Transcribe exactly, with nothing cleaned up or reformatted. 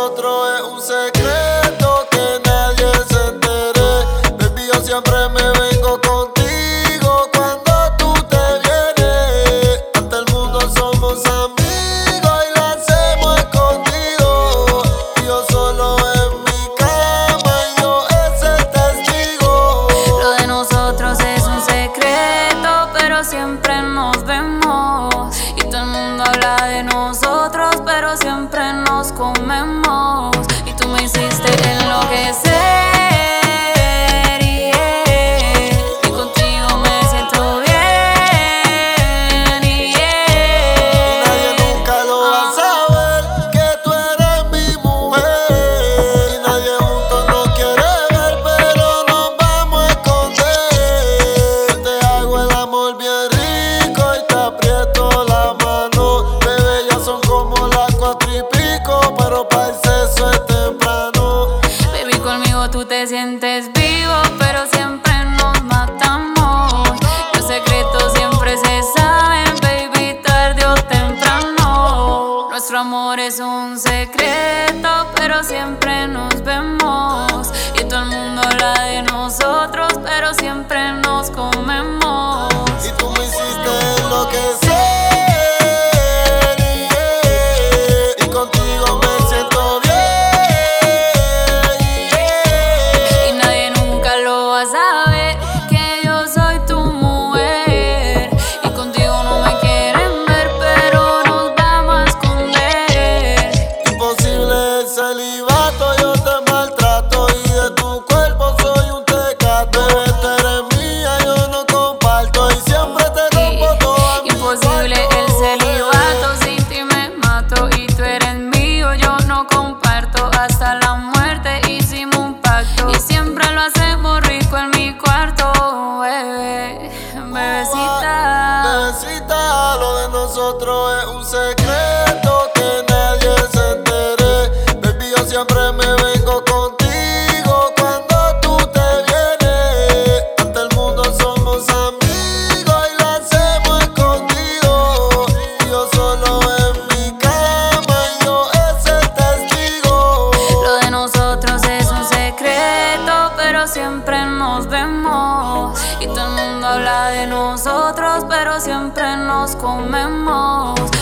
nosotros es un secreto que nadie se entere. Baby, yo siempre me vengo contigo cuando tú te vienes. Ante el mundo somos amigos y lo hacemos escondido. Y yo solo en mi cama y yo es el testigo. Lo de nosotros es un secreto, pero siempre nos vemos. Y todo el mundo habla de nosotros, pero siempre nos comemos. Y tú me hiciste enloquecer, yeah. Y contigo me siento bien, yeah. Y nadie nunca lo va a saber que tú eres mi mujer. Y nadie juntos nos quiere ver, pero nos vamos a esconder. Te hago el amor bien rico y te aprieto la mano. Bebé, ya son como las cuatro y pico, pero para el sexo es temprano. Baby, conmigo tú te sientes vivo, pero siempre nos matamos. Los secretos siempre se saben, baby, tarde o temprano. Nuestro amor es un secreto, pero siempre nos vemos. Y todo el mundo habla de nosotros, pero siempre nos comemos. Y tú me hiciste enloquecer, yeah. Y contigo me siento bien, yeah. Y nadie nunca lo va a saber que yo soy tu mujer. Y contigo no me quieren ver, pero nos vamos a esconder. Imposible el celibato, yo te maltrato y de tu cuerpo soy un tecato. Bebé, tú eres mía, yo no comparto y siempre te rompo toda mi Imposible el celibato, sin ti me mato. Y tú eres mío, yo no comparto. Hasta la muerte hicimos un pacto. Y siempre lo hacemos rico en mi cuarto, bebé, bebecita. Bebecita, lo de nosotros es un secreto que nadie se entere. Baby, yo siempre me vengo contigo cuando tú te vienes. Ante el mundo somos amigos y lo hacemos escondido. Y yo solo en mi cama y yo es el testigo. Lo de nosotros es un secreto, pero siempre nos vemos. Y todo el mundo habla de nosotros, pero siempre nos comemos.